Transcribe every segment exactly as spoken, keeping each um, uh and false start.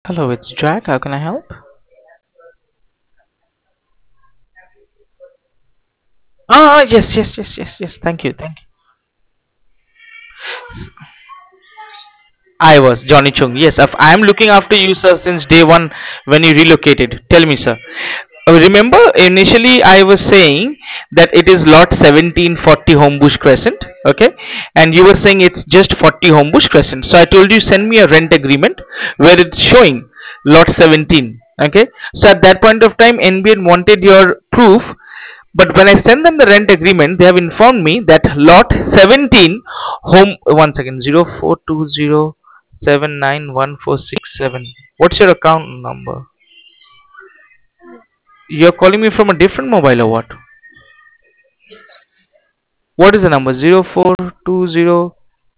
Hello, it's Jack. How can I help? Ah, yes, yes, yes, yes, yes. Thank you, thank you. I was Johnny Chung. Yes, if I am looking after you, sir, since day one when you relocated. Tell me, sir. Uh, Remember, initially I was saying that it is lot seventeen forty Homebush Crescent, okay? And you were saying it's just forty Homebush Crescent. So I told you send me a rent agreement where it's showing lot seventeen, okay? So at that point of time, N B N wanted your proof. But when I send them the rent agreement, they have informed me that lot seventeen home one second zero four two zero seven nine one four six seven. What's your account number? You're calling me from a different mobile or what? What is the number? Zero four two zero.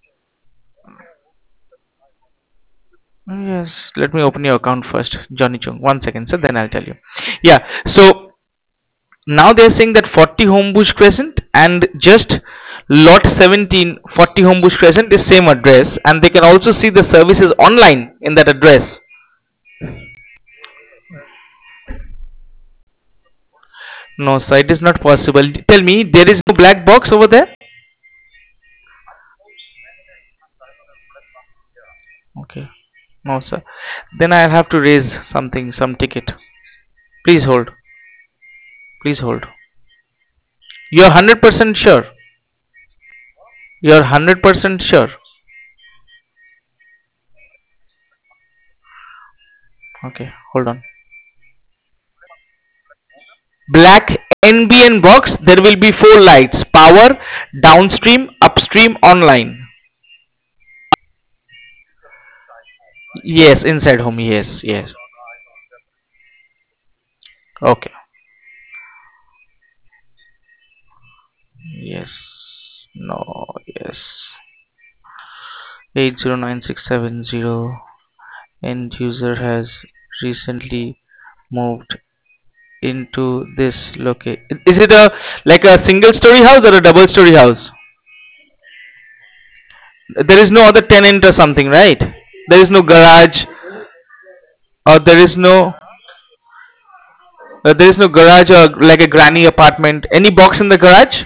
Yes, let me open your account first, Johnny Chung. One second, sir. Then I'll tell you. Yeah. So now they're saying that forty Homebush Crescent and just lot seventeen forty Homebush Crescent is same address, and they can also see the services online in that address. No, sir, it is not possible. Tell me, there is no black box over there? Okay. No, sir. Then I'll have to raise something, some ticket. Please hold. Please hold. You're one hundred percent sure. You're one hundred percent sure. Okay, hold on. Black N B N box, there will be four lights: power, downstream, upstream, online. Yes, inside home. Yes, yes. Okay. Yes. No. Yes. eight zero nine six seven zero. End user has recently moved into this location. Is it a like a single story house or a double story house? There is no other tenant or something, right? There is no garage, or there is no uh, there is no garage or like a granny apartment. Any box in the garage?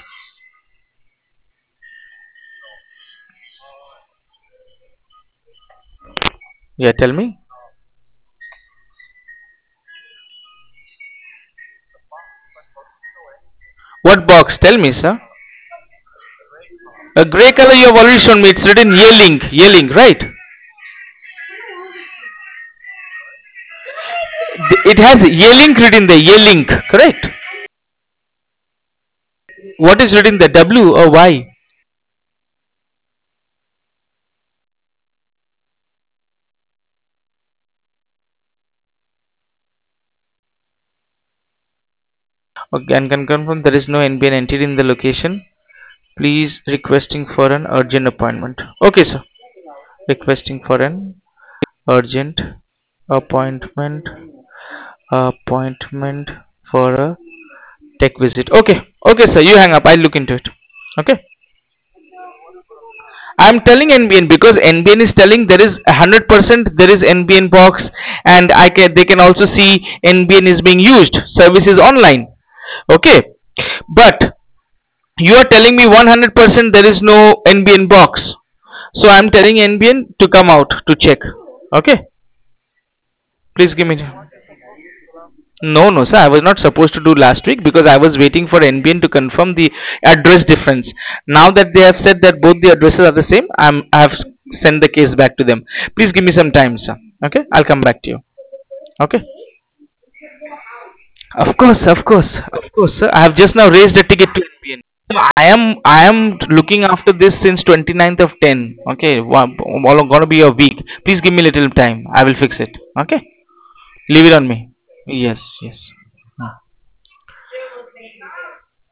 Yeah, tell me. What box? Tell me, sir. A grey color you have already shown me. It's written Yearling, Yearling, right? It has Yearling written there. Yearling, correct? What is written there? W or Y? Okay, and can confirm there is no N B N entity in the location. Please requesting for an urgent appointment. Okay, sir. Requesting for an urgent appointment. Appointment for a tech visit. Okay, okay, sir. You hang up. I'll look into it. Okay. I'm telling N B N because N B N is telling there is one hundred percent there is N B N box, and I can they can also see N B N is being used. Services online. Okay, but you are telling me one hundred percent there is no N B N box. So I'm telling N B N to come out to check. Okay, please give me. No, no, sir. I was not supposed to do last week because I was waiting for N B N to confirm the address difference. Now that they have said that both the addresses are the same, I'm I have sent the case back to them. Please give me some time, sir. Okay, I'll come back to you. Okay. Of course, of course, of course, sir. I have just now raised a ticket to N B N. I am I am looking after this since twenty ninth of ten. Okay, wa- all gonna be a week. Please give me a little time. I will fix it. Okay, leave it on me. Yes, yes.